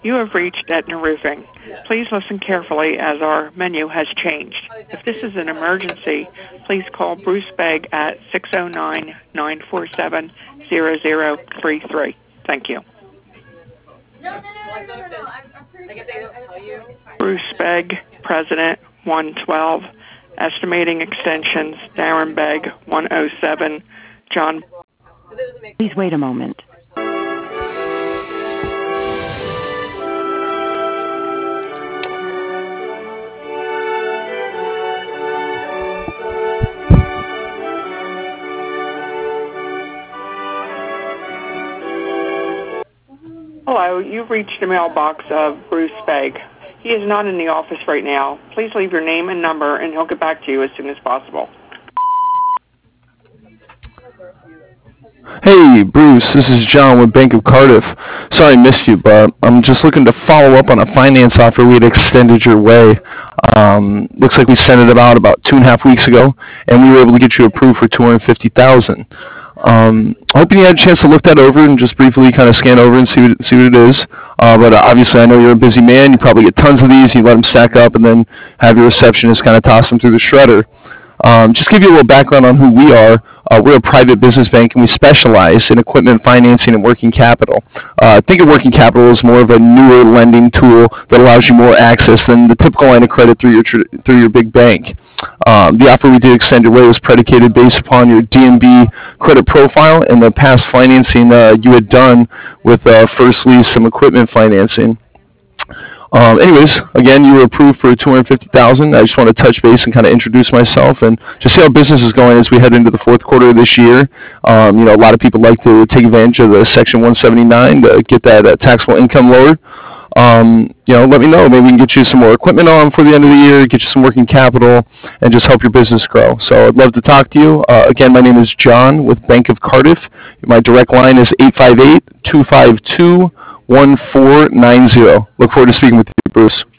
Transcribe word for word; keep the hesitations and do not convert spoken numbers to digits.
You have reached Aetna Roofing. Please listen carefully as our menu has changed. If this is an emergency, please call Bruce Begg at six oh nine, nine four seven, zero zero three three. Thank you. No, no, no, no, no, no, no. I'm, I'm pretty sure they don't tell you. Bruce Begg, President, one twelve. Estimating extensions, Darren Begg, one oh seven. John. Please wait a moment. Hello, you've reached the mailbox of Bruce Begg. He is not in the office right now. Please leave your name and number, and he'll get back to you as soon as possible. Hey, Bruce, this is John with Bank of Cardiff. Sorry I missed you, but I'm just looking to follow up on a finance offer we had extended your way. Um, looks like we sent it about about two and a half weeks ago, and we were able to get you approved for two hundred fifty thousand dollars. Um, hoping you had a chance to look that over and just briefly kind of scan over and see what, see what it is. Uh, but uh, obviously I know you're a busy man. You probably get tons of these. You let them stack up and then have your receptionist kind of toss them through the shredder. Um, just give you a little background on who we are. Uh, we're a private business bank, and we specialize in equipment financing and working capital. Uh, think of working capital as more of a newer lending tool that allows you more access than the typical line of credit through your through your big bank. Um, the offer we did extend your way was predicated based upon your D N B credit profile and the past financing uh, you had done with uh, First Lease, some equipment financing. Um, anyways, again, you were approved for two hundred fifty thousand dollars. I just want to touch base and kind of introduce myself and just see how business is going as we head into the fourth quarter of this year. Um, you know, a lot of people like to take advantage of the Section one seventy-nine to get that uh, taxable income lowered. Um, you know, let me know. Maybe we can get you some more equipment on for the end of the year, get you some working capital, and just help your business grow. So I'd love to talk to you. Uh, again, my name is John with Bank of Cardiff. My direct line is eight five eight, two five two, one four nine zero. Look forward to speaking with you, Bruce.